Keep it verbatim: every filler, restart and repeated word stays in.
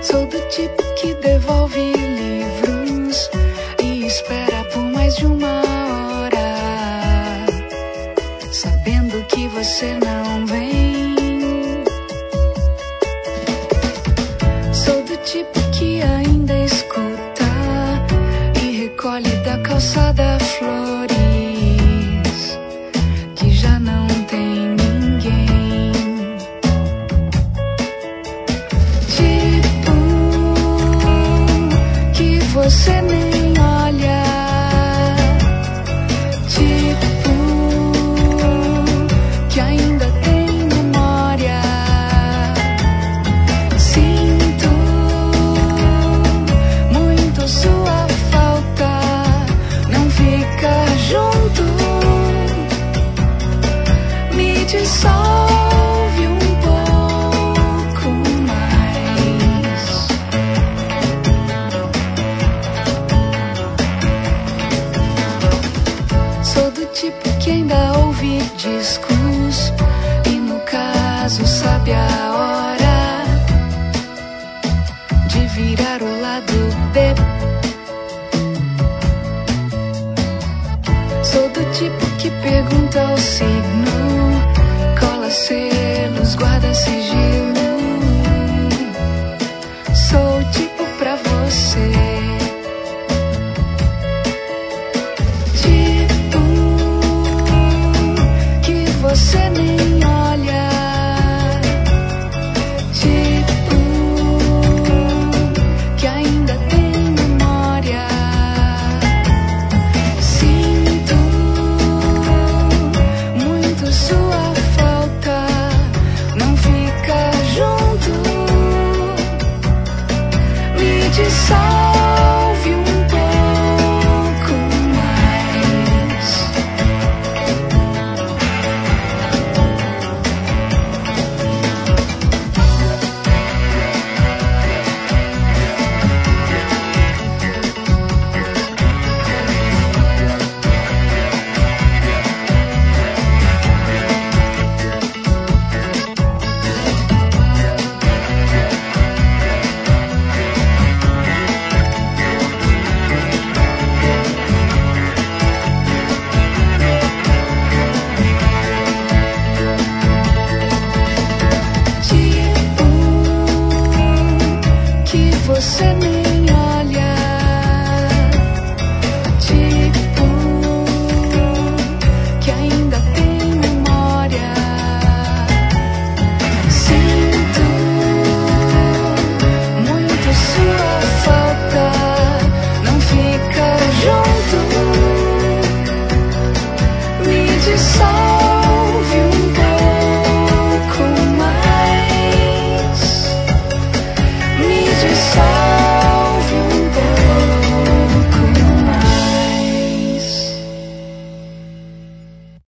Sou do tipo que devolve livros e espera por mais de uma hora, sabendo que você não vem. Sou do tipo que ainda escuta e recolhe da calçada flores que já não tem ninguém. Tipo que você nem olha, tipo que ainda tem memória. Sinto muito sua falta, não fica junto, me dissolve um pouco mais. Sou do tipo que ainda ouve discos e no caso sabe a hora de virar o lado B. Sou do tipo que pergunta o signo, cola selos, guarda sigilo. Sou o tipo pra você, tipo que você nem olha, tipo que ainda tem memória. Sinto muito sua falta, não fica junto, me dissolve um pouco mais. Tipo que você nem